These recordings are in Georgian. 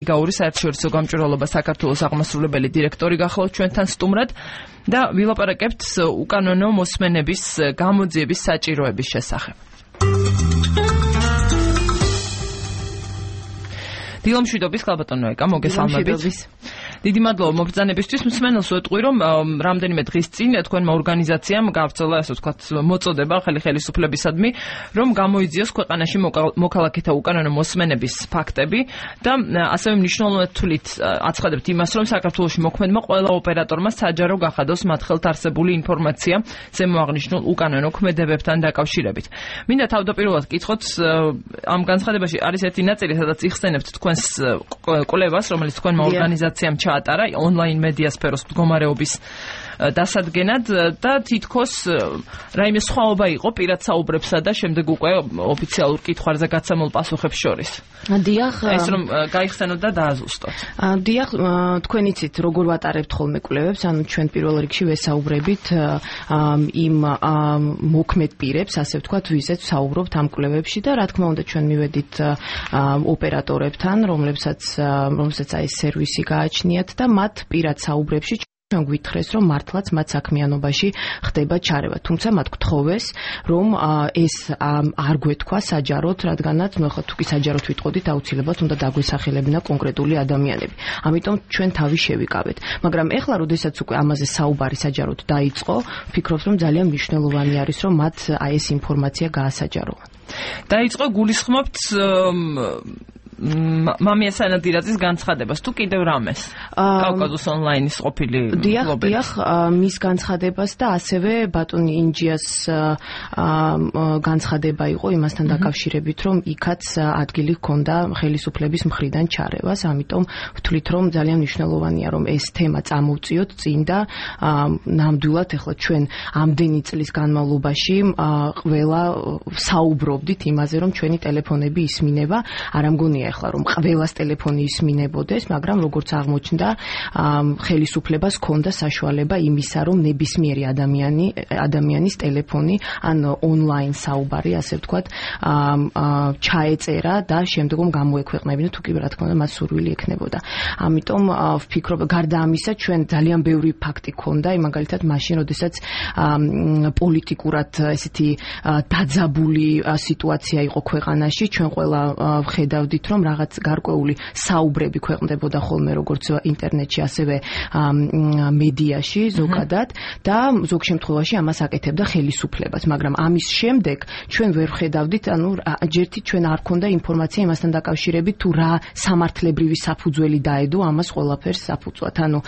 გიგაური საერთაშორისო გამჭვირვალობა საქართველოს აღმასრულებელი დირექტორი გახლავთ ჩვენთან სტუმრად და ვილაპარაკებთ უკანონო მოსმენების გამოძიების საჭიროების შესახებ. დილომშვიდობის ქალბატონო ეკა, მოგესალმებით. დიდი მადლობა მობრძანებისთვის. მსმენელს ვეტყვი, რომ რამდენიმე დღის წინ თქვენმა ორგანიზაციამ გაავრცელა, ასე ვთქვათ, მოწოდება ხელისუფლებისადმი, რომ გამოიძიოს ქვეყანაში მოქალაქეთა უკანონო მოსმენების ფაქტები და ასევე მნიშვნელოვნად თვლით აცხადებთ იმას, რომ საქართველოში მოქმედმა ყველა ოპერატორმა საჯარო გახადოს მათ ხელთ არსებული ინფორმაცია ზემოაღნიშნულ უკანონო ქმედებებთან დაკავშირებით. მინდა თავდაპირველად გკითხოთ, ამ განცხადებაში არის ერთი ნაწილი, სადაც იხსენებთ თქვენს კვლევას, რომელიც თქვენმა ორგანიზაციამ ჩაატარა ონლაინ მედია სფეროს მდგომარეობის დასადგენად და თითქოს რაიმე სხვაობა იყო პირად საუბრებსა და შემდეგ უკვე ოფიციალურ კითხვებზე გაცემულ პასუხებს შორის. დიახ, ეს რომ გაიხსენოთ და დააზუსტოთ. დიახ, თქვენ იცით როგორ ვატარებთ ხოლმე კვლევებს, ანუ ჩვენ პირველ რიგში ვესაუბრებით იმ მოქმედ პირებს, ასე ვთქვათ, ვიზეთ საუბრობთ ამ კვლევებში და რა თქმა უნდა ჩვენ მივედით ოპერატორებთან, რომლებსაც აი სერვისი გააჩნიათ და მათ პირად საუბრებში ჩვენ გვითხრეს, რომ მართლაც მათ საქმიანობაში ხდება ჩარევა. თუმცა მათ გთხოვეს, რომ ეს არ გვეთქვა საჯაროდ, რადგანაც ნახოთ თუ კი საჯაროდ ვიტყოდით, აუცილებლად უნდა დაგვესახელებინა კონკრეტული ადამიანები. ამიტომ ჩვენ თავი შევიკავეთ. მაგრამ ეხლა, როდესაც უკვე ამაზე საუბარი საჯაროდ დაიწყო, ვფიქრობ, რომ ძალიან მნიშვნელოვანი არის, რომ მათ აი ეს ინფორმაცია გაასაჯაროვა. დაიწყო გულისხმობთ მამია სანადირაძის განცხადებას თუ კიდევ რამეს კავკასიის ონლაინის ყოფილი მფლობელი. დიახ, მის განცხადებას და ასევე ბატონი ინჯიას განცხადება იყო იმასთან დაკავშირებით, რომ იქაც ადგილი ჰქონდა ხელისუფლების მხრიდან ჩარევას, ამიტომ ვთვლით, რომ ძალიან მნიშვნელოვანია, რომ ეს თემა წამოვწიოთ წინ და ნამდვილად ეხლა ჩვენ ამდენი წლის განმავლობაში ყველა საუბრობდით იმაზე, რომ ჩვენი ტელეფონები ისმინება, არ ამგონია ეხლა რომ ყველას ტელეფონი ისმინებოდეს, მაგრამ როგორც აღმოჩნდა, ხელისუფლებას ჰქონდა საშუალება იმისა, რომ ნებისმიერი ადამიანის ტელეფონი ან ონლაინ საუბარი, ასე ვთქვათ, ჩაეწერა და შემდგომ გამოექვეყნებინა, თუ კი რა თქმა უნდა მას სურვილი ექნებოდა. ამიტომ ვფიქრობ, გარდა ამისა, ჩვენ ძალიან ბევრი ფაქტი ჰქონდა, მაგალითად მაშინ, როდესაც პოლიტიკურად ესეთი დაძაბული სიტუაცია იყო ქვეყანაში, ჩვენ ყველა ვხედავდით, რომ რაღაც გარკვეული საუბრები ქვეყნდებოდა ხოლმე როგორც ინტერნეტში, ასევე მედიაში ზოგადად და ზოგ შემთხვევაში ამას აკეთებდა ხელისუფლებას, მაგრამ ამის შემდეგ ჩვენ ვერ ვხედავდით, ანუ ჯერთი ჩვენ არ ქონდა ინფორმაცია იმასთან დაკავშირებით, თუ რა სამართლებრივი საფუძველი დაედო ამას ყველაფერს საფუძვლად, ანუ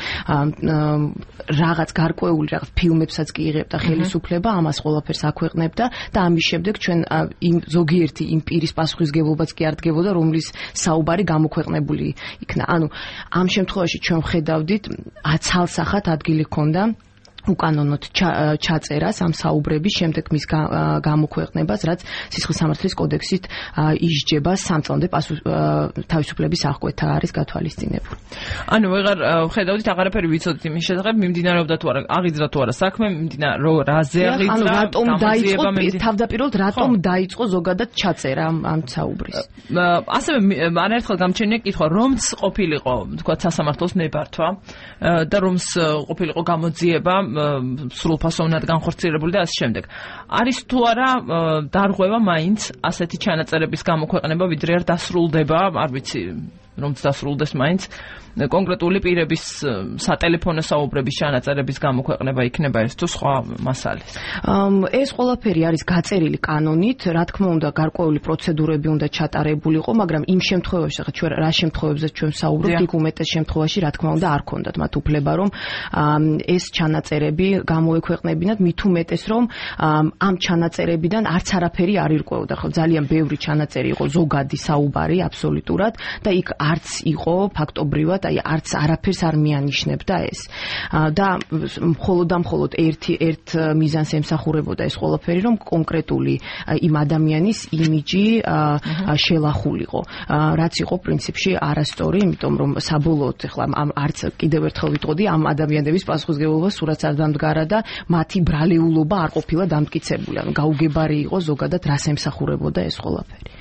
რაღაც გარკვეული რაღაც ფილმებსაც კი იღებდა ხელისუფლება, ამას ყველაფერს აქვეყნებდა და ამის შემდეგ ჩვენ ზოგიერთი იმ პირის პასუხისგებლობაც კი არ დგებოდა, რომლის საუბარი გამოქვეყნებული იქნა. ანუ ამ შემთხვევაში ჩვენ ვხედავდით, ცალსახად ადგილი ჰქონდა უკანონოდ ჩაწერას ამ საუბრების შემდეგ მის გამოქვეყნებას, რაც სისხლის სამართლის კოდექსით ისჯება 3 წლამდე თავისუფლების აღკვეთა არის გათვალისწინებული. ანუ ვეღარ ვხედავდით, აღარაფერი ვიცოდით იმის შესახებ, მიმდინარეობდა თუ არა, აღიძრა თუ არა საქმე, რაზე აღიძრა, ანუ რატომ დაიწყო, თავდაპირველად რატომ დაიწყო ზოგადად ჩაწერა ამ საუბრის. ასევე არაერთხელ გამჩენია კითხვა, რომც ყოფილიყო, თქვა სასამართლოს მებართვა და რომც ყოფილიყო გამოძიება სრულფასოვნად განხორციელებული და ასე შემდეგ. არის თუ არა დარღვევა მაინც ასეთი ჩანაწერების გამოქვეყნება, ვიდრე არ დასრულდება, არ ვიცი, რომც დასრულდეს მაინც კონკრეტული პირების სატელეფონო საუბრების ჩანაწერების გამოქვეყნება იქნება ეს თუ სხვა მასალის. ეს ყველაფერი არის გაწერილი კანონით, რა თქმა უნდა, გარკვეული პროცედურები უნდა ჩატარებულიყო, მაგრამ იმ შემთხვევაში, ხა ჩვენ რა შემთხვევებზე ჩვენ საუბრობთ, იქ უმეტეს შემთხვევაში, რა თქმა უნდა, არ ქონდათ მათ უფლება, რომ ეს ჩანაწერები გამოექვეყნებინათ, მით უმეტეს, რომ ამ ჩანაწერებიდან არც არაფერი არ ირკვეოდა, ხო, ძალიან ბევრი ჩანაწერი იყო, ზოგადი საუბარი აბსოლუტურად და იქ არც იყო ფაქტობრივად აი არც არაფერს არ მიანიშნებდა ეს. და მხოლოდ ერთ მიზანს ემსახურებოდა ეს ყველაფერი, რომ კონკრეტული იმ ადამიანის იმიჯი შელახულიყო. რაც იყო პრინციპში არასწორი, იმიტომ რომ საბოლოოდ ახლა არც კიდევ ერთხელ ვიტყოდი, ამ ადამიანების პასუხისმგებლობა სურათს არ დამდგარა და მათი ბრალეულობა არ ყოფილა დამტკიცებული. ანუ გაუგებარი იყო ზოგადად რას ემსახურებოდა ეს ყველაფერი.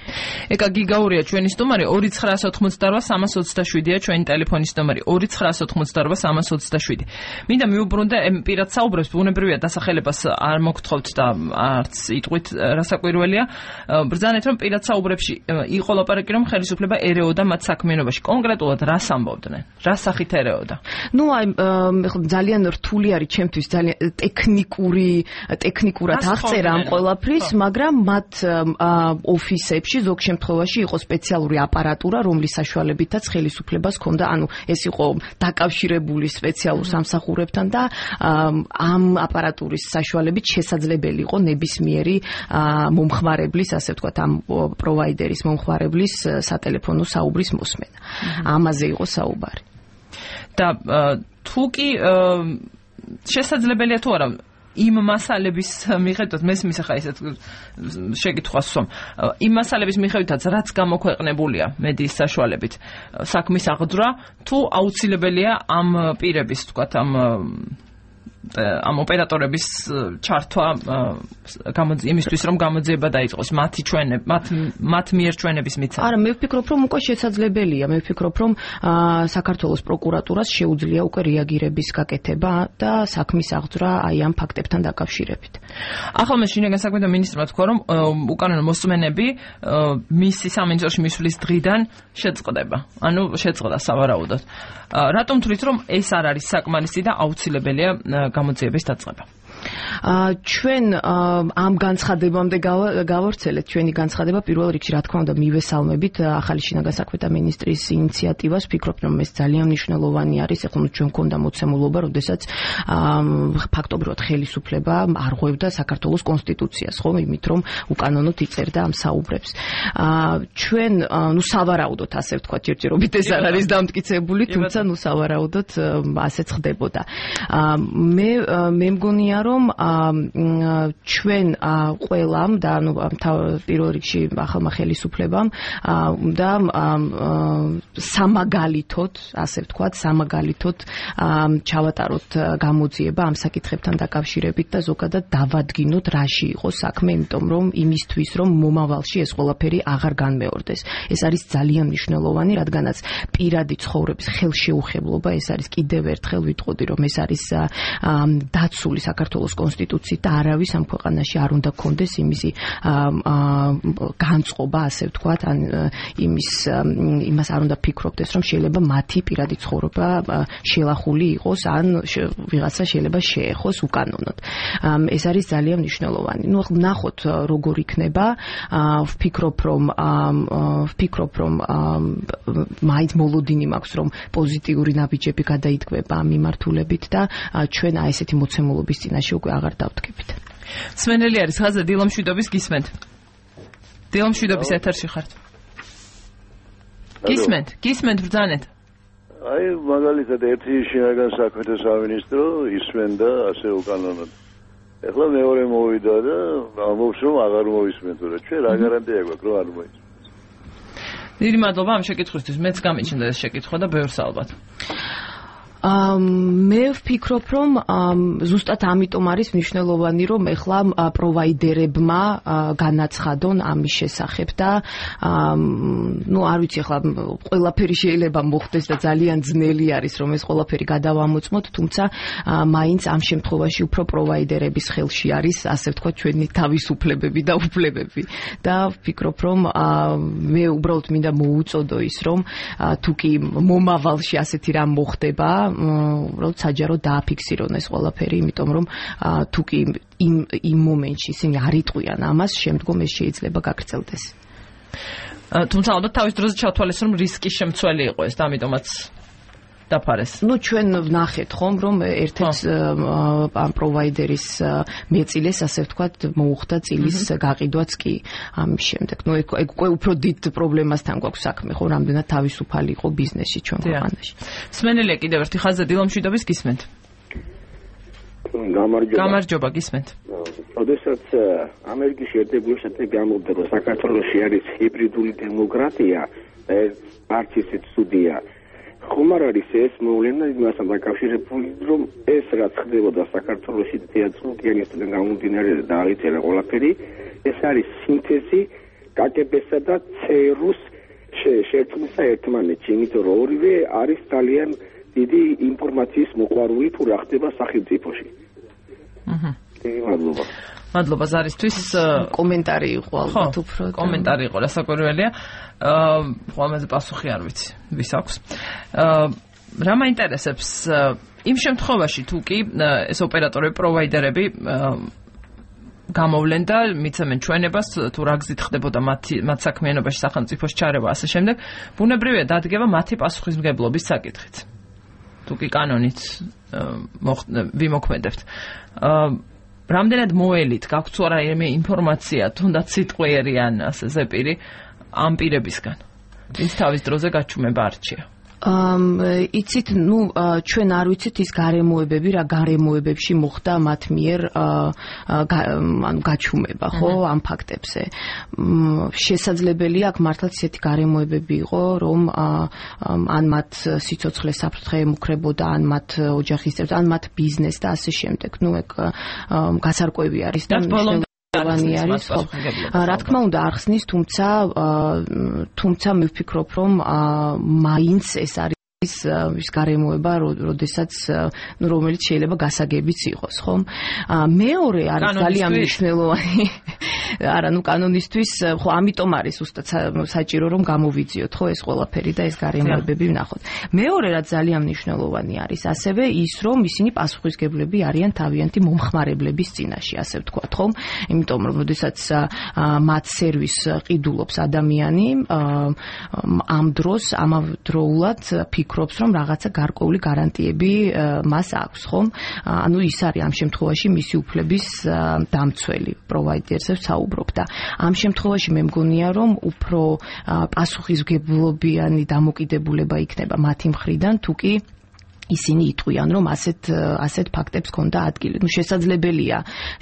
ეკა გიგაურია ჩვენი სტუმარი 2988327-ია ჩვენი ტელეფონის ნომერი 2988327. მინდა მიუბრუნდე პირად საუბრებს, ბუნებრივია დასახელებას არ მოგთხოვთ და არც იტყვით რასაკვირველია. ბრძანეთ რომ პირად საუბრებში იყო ლაპარაკი რომ ხელისუფლება ერეოდა მათ საქმიანობაში. კონკრეტულად რას ამბობდნენ? რა სახით ერეოდა? ნუ აი ძალიან რთული არის ჩემთვის ძალიან ტექნიკურად აღწერა ამ ყველაფრის, მაგრამ მათ ოფისებში ზოგ შემთხვევაში იყო სპეციალური აპარატურა, რომლის საშუალებითაც ხელისუფლებას ჰქონდა, ანუ ეს იყო დაკავშირებული სპეციალურ სამსახურებთან და ამ აპარატურის საშუალებით შესაძლებელი იყო ნებისმიერი მომხმარებლის, ასე ვთქვათ, ამ პროვაიდერის მომხმარებლის სატელეფონო საუბრის მოსმენა. ამაზე იყო საუბარი. და თუ კი შესაძლებელია თუ არა იმ მასალების მიხედვით მესმის ახლა ესეთ შეკითხვას ვსვამ იმ მასალების მიხედვითაც რაც გამოქვეყნებულია მედიის საშუალებით საქმის აღძვრა თუ აუცილებელია ამ პირების ვთქვათ ამ ოპერატორების ჩართვა იმისთვის რომ გამოძიება დაიწყოს მათ მიერ ჩვენების მიცემა. არა, მე ვფიქრობ რომ უკვე შესაძლებელია. მე ვფიქრობ რომ საქართველოს პროკურატურას შეუძლია უკვე რეაგირების გაკეთება და საქმის აღძვრა აი ამ ფაქტებთან დაკავშირებით. ახალ შინაგან საქმეთა მინისტრმა თქვა რომ უკანონო მოსმენები მისი სამინისტროში მისვლის დღიდან შეწყდება. ანუ შეწყდა სავარაუდოდ. რატომ თვლით რომ ეს არ არის საკმარისი და აუცილებელია გამოძიების დაწყება? ჩვენ ამ განცხადებამდე გავავრცელეთ ჩვენი განცხადება პირველ რიგში რა თქმა უნდა მივესალმებით ახალი შინაგან საქმეთა მინისტრის ინიციატივას ვფიქრობ რომ ეს ძალიან მნიშვნელოვანი არის ეხლა ჩვენ გვქონდა მოცემულობა როდესაც ფაქტობრივად ხელისუფლება არღვევდა საქართველოს კონსტიტუციას ხო იმით რომ უკანონოდ იწერდა ამ საუბრებს ჩვენ ნუ სავარაუდოდ ასე ვთქვათ ჯერჯერობით ეს არ არის დამტკიცებული თუმცა ნუ სავარაუდოდ ასეც ხდებოდა მე მგონია რომ ჩვენ ყველამ და ანუ პირველ რიგში ახალმა ხელისუფლებამ და სამაგალითოდ, ასე ვთქვათ, ჩავატაროთ გამოძიება ამ საკითხებთან დაკავშირებით და ზოგადად დავადგინოთ რაში იყო საქმე, იმიტომ რომ იმისთვის რომ მომავალში ეს ყველაფერი აღარ განმეორდეს. ეს არის ძალიან მნიშვნელოვანი, რადგანაც პირადი ცხოვრების ხელშეუხებლობა ეს არის კიდევ ერთხელ ვიტყოდი რომ ეს არის დაცული საქართველოს კონსტიტუციით და არავის ამ ქვეყანაში არ უნდა გქონდეს იმისი განწყობა, ასე ვთქვათ, ან იმას არ უნდა ფიქრობდეს, რომ შეიძლება მათი პირადი ცხოვრება შელახული იყოს, ან ვიღაცა შეიძლება შეეხოს უკანონოდ. ეს არის ძალიან მნიშვნელოვანი. ნუ ნახოთ როგორ იქნება. ვფიქრობ რომ მაინც მოლოდინი მაქვს, რომ პოზიტიური ნაბიჯები გადაიდგება ამ მიმართულებით და ჩვენ აი ესეთი მოცემულობის წინაშე უკვე აღარ დავდგებით. სვენელი არის ხაზზე დილამშვიდობის გისმენთ. დილამშვიდობის ეთერში ხართ. გისმენთ ბრძანეთ. აი მაგალითად ერთი შინაგან საქმეთა სამინისტრო ისმენდა ასე უკანონოდ. ეხლა მეორე მოვიდა და ამბობს რომ აღარ მოისმენთ, ჩვენ რა გარანტია გვაქვს რომ არ მოისმენთ. დიდი მადლობა ამ შეკითხვისთვის. მეც გამიჩნდა ეს შეკითხვა და ბევრს ალბათ. მე ვფიქრობ რომ ზუსტად ამიტომ არის მნიშვნელოვანი რომ ეხლა პროვაიდერებმა განაცხადონ ამის შესახებ და ნუ არ ვიცი ეხლა ყველაფერი შეიძლება მოხდეს და ძალიან ძნელი არის რომ ეს ყველაფერი გადავამოწმოთ თუმცა მაინც ამ შემთხვევაში უფრო პროვაიდერების ხელში არის ასე ვთქვათ ჩვენი თავისუფლებები და უფლებები და ვფიქრობ რომ მე უბრალოდ მინდა მოუწოდო ის რომ თუ კი მომავალში ასეთი რამ მოხდება უბრალოდ საჯაროდ დააფიქსირონ ეს ყველაფერი, იმიტომ რომ თუ კი იმ მომენტში ისინი არ იტყვიან ამას, შემდგომ ეს შეიძლება გაგრძელდეს. თუმცა ალბათ თავის დროზე ჩავთვალეს, რომ რისკის შემცველი იყო ეს და ამიტომაც დაფარეს. ნუ ჩვენ ვნახეთ ხომ, რომ ერთ-ერთ ამ პროვაიდერის მეწილეს, ასე ვთქვათ, მოუხდა წილის გაყიდვაც კი ამის შემდეგ. ნუ ეგ უკვე უფრო დიდ პრობლემასთან გვაქვს საქმე, ხო, რამდენად თავისუფალი იყო ბიზნესი ჩვენ ქვეყანაში. სმენელია კიდევ ერთი ხაზზე დილამშვიდობის გისმენთ. გამარჯობა გისმენთ. როდესაც ამერიკის შეერთებული შტატები გამოვიდა, რომ საქართველოში არის ჰიბრიდული დემოკრატია, ეს არც ისეთ ცუდია. ხომ არ არის ეს მოვლენა იმასთან დაკავშირებული, რომ ეს რაც ხდებოდა საქართველოში თეატრალიანისგან გამომდინარე და აღიწერა ყველაფერი, ეს არის სინთეზი კაკებესა და ЦРУ-ს შეერთումსა ერთმანეთში, იმიტომ რომ ორივე არის ძალიან დიდი ინფორმაციის მოყვარული თუ რა ხდება სახელმწიფოში. მადლობა. მადლობა ზარისთვის. კომენტარი იყო ალბათ უფრო. კომენტარი იყო, რასაკვირველია. ხო ამაზე პასუხი არ ვიცი, ვის აქვს. რა მაინტერესებს იმ შემთხვევაში თუ კი ეს ოპერატორები, პროვაიდერები გამოვლენ და მიცემენ ჩვენებას თუ რა გზით ხდებოდა მათ საქმიანობაში სახელმწიფოს ჩარევა ასე შემდეგ, ბუნებრივია დადგება მათი პასუხისმგებლობის საკითხიც. თუ კი კანონით ვიმოქმედებთ. რამდენად მოელით გაქვთ თუ არა ინფორმაცია, თუნდაც სიტყვიერი ან ასე ზეპირი ამ პირებისგან, ვინც თავის დროზე გაჩუმება არჩია? იცით, ჩვენ არ ვიცით ის გარემოებები, რა გარემოებებში მოხდა მათ მიერ გაჩუმება, ხო, ამ ფაქტებზე. შესაძლებელია აქ მართლაც ისეთი გარემოებები იყო, რომ ან მათ სიცოცხლე საფრთხე ემუქრებოდა, ან მათ ოჯახის წევრს, ან მათ ბიზნეს და ასე შემდეგ. ეგ გასარკვევი არის და მრავალი არის, ხო. რა თქმა უნდა ახსნის, თუმცა მე ვფიქრობ, რომ მაინც ეს არის ის გარემოება, როდესაც რომელიც შეიძლება გასაგებიც იყოს, ხო? მეორე არის ძალიან მნიშვნელოვანი. არა, კანონისთვის, ხო, ამიტომ არის უბრალოდ საჭირო რომ გამოვიძიოთ, ხო, ეს ყველაფერი და ეს გარემოებები ვნახოთ. მეორე რაც ძალიან მნიშვნელოვანი არის, ასევე ის, რომ ისინი პასუხისმგებლები არიან თავიანთი მომხმარებლების წინაშე, ასე ვთქვათ, ხო? იმიტომ რომ როდესაც მათ სერვისს ყიდულობს ადამიანი, ამ დროს ამავდროულად ფიქრობს, რომ რაღაცა გარკვეული გარანტიები მას აქვს, ხო? ანუ ის არის ამ შემთხვევაში მისი უფლების დამცველი, პროვაიდერზე ვსაუბრობ და ამ შემთხვევაში მე მგონია, რომ უფრო პასუხისმგებლობიანი დამოკიდებულება იქნება მათი მხრიდან, თუ კი ისინი იტყვიან, რომ ასეთ ფაქტებს ქონდა ადგილი. შესაძლებელია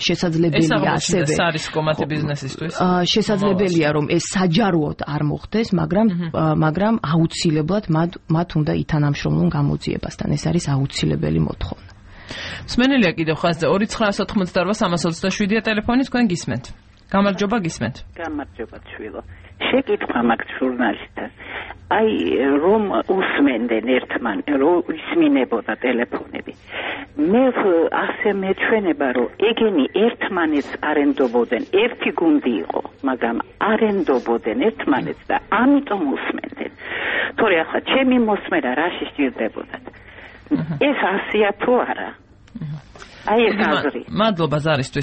ასევე ეს არის კომათი ბიზნესისთვის. შესაძლებელია, რომ ეს საჯაროდ არ მოხდეს, მაგრამ აუცილებლად მათ უნდა ითანამშრომლონ გამოძიებასთან. ეს არის აუცილებელი მოთხოვნა. მსმენელია კიდევ ხაზზე 2988327 ტელეფონი, თქვენ გისმენთ. გამარჯობა, გისმენთ. გამარჯობა, შვილო. შეკითხვა მაქვს ჟურნალისტას. აი, რომ უსმენდნენ ერთმანეთს, რომ ისმინებოდა ტელეფონები. მე ასე მეჩვენება, რომ ეგენი ერთმანეთს არენდობოდნენ, ერთი გუნდი იყო, მაგრამ არენდობოდნენ ერთმანეთს და ამიტომ უსმენდნენ. თორე ახლა ჩემი მოსმენა რაში სჭირდებოდათ? ეს ასია თუ არა? აი ეს აზრი. მადლობა ზარისთვის.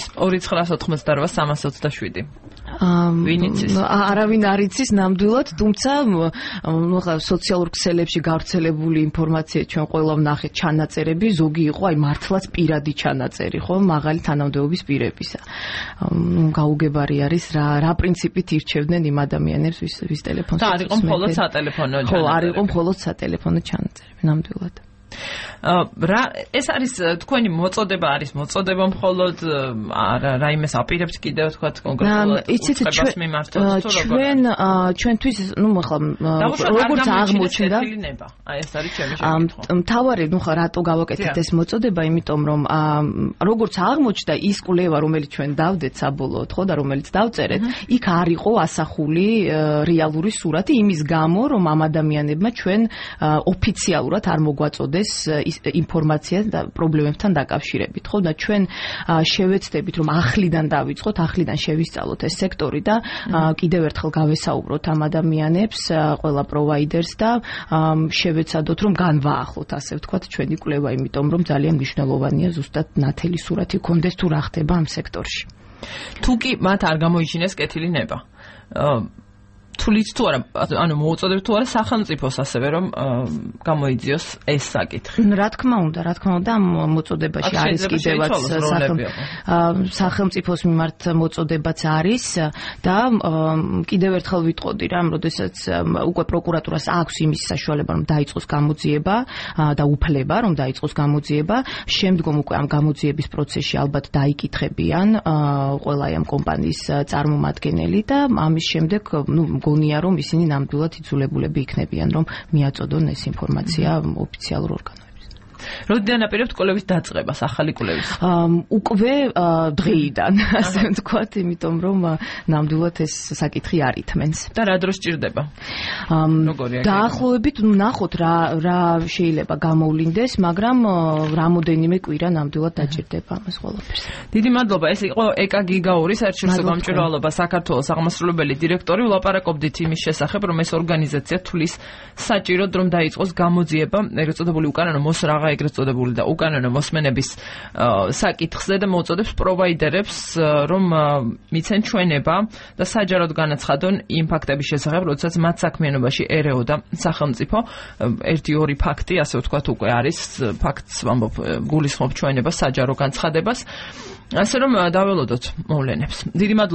2988327. ვინ იცის? არავინ არ იცის ნამდვილად, თუმცა სოციალურ ქსელებში გავრცელებული ინფორმაცია ჩვენ ყველა ვნახეთ ჩანაწერები, ზოგი იყო აი მართლაც პირადი ჩანაწერი, ხო, მაღალი თანამდებობის პირებისა. გაუგებარი არის რა პრინციპით ირჩევდნენ იმ ადამიანებს, ვის ტელეფონს. და არ იყო მხოლოდ სატელეფონო ჩანაწერი. ხო, არ იყო მხოლოდ სატელეფონო ჩანაწერები, ნამდვილად. ეს არის თქვენი მოწოდება არის მოწოდება მხოლოდ რაიმეს აპირებთ კიდევ თქვა კონკრეტულად უწყებას მიმართოთ ჩვენთვის როგორც აღმოჩნდა აი ეს არის ჩემი შემთხვევა მთავარი რატო გავაკეთეთ ეს მოწოდება იმიტომ რომ როგორც აღმოჩნდა ის კვლევა რომელიც ჩვენ დავდეთ საბოლოოდ ხო და რომელიც დავწერეთ იქ არ იყო ასახული რეალური სურათი იმის გამო რომ ამ ადამიანებმა ჩვენ ოფიციალურად არ მოგვაწოდეს ინფორმაცია და პრობლემებთან დაკავშირებით, ხო და ჩვენ შევეცდებით რომ ახლიდან დავიწყოთ, ახლიდან შევისწავლოთ ეს სექტორი და კიდევ ერთხელ გავესაუბროთ ამ ადამიანებს, ყველა პროვაიდერს და შევეცადოთ რომ განვაახლოთ, ასე ვთქვათ, ჩვენი კვლევა, იმიტომ რომ ძალიან მნიშვნელოვანია ზუსტად ნათელი სურათი გქონდეს თუ რა ხდება ამ სექტორში. თუ კი მათ არ გამოიჩინეს კეთილი ნება. თulit თუ არა, ანუ მოუწოდებთ თუ არა სახელმწიფოს ასევე რომ გამოიძიოს ეს საკითხი. რა თქმა უნდა, მოწოდებაში არის კიდევაც სახელმწიფოს მიმართ მოწოდებაც არის და კიდევ ერთხელ ვიტყოდი რა, როდესაც უკვე პროკურატურას აქვს იმის საშუალება რომ დაიწყოს გამოძიება და უფლება რომ დაიწყოს გამოძიება, შემდგომ უკვე ამ გამოძიების პროცესში ალბათ დაიკითხებიან ყველა ამ კომპანიის წარმომადგენელი და ამის შემდეგ გონია რომ ისინი ნამდვილად იძულებულები იქნებიან რომ მიაწოდონ ეს ინფორმაცია ოფიციალურ ორგანოებს. როდიდან აპირებთ კვლევის დაწყებას, ახალი კვლევის? უკვე დღეიდან, ასე ვთქვათ, იმიტომ რომ ნამდვილად ეს საკითხი არ ითმენს. და რა დროს ჭირდება? დაახლოებით ნახოთ რა შეიძლება გამოვლინდეს, მაგრამ რამოდენიმე კვირა ნამდვილად დაჭირდება ამას ყველაფერს. დიდი მადლობა. ეს იყო ეკა გიგაური საერთაშორისო გამჭვირვალობა საქართველოს აღმასრულებელი დირექტორი. ვლაპარაკობდით იმის შესახებ, რომ ეს ორგანიზაცია თulis საჭიროდ რომ დაიწყოს გამოძიება, ეგრეთ წოდებული უკანონო მოსრაღა, ეგრეთ წოდებული და უკანონო მოსმენების საკითხზე და მოუწოდებს პროვაიდერებს რომ მიცენ ჩვენება და საჯაროდ განაცხადონ იმ ფაქტების შესახებ, როდესაც მათ საქმიანობაში ერეოდა სახელმწიფო. 1-2 ფაქტი, ასე ვთქვათ, უკვე არის ფაქტს ვამბობ, გულისხმობ ჩვენებას საჯარო განცხადებას. ასე რომ დაველოდოთ მოვლენებს. დიდი მადლობა.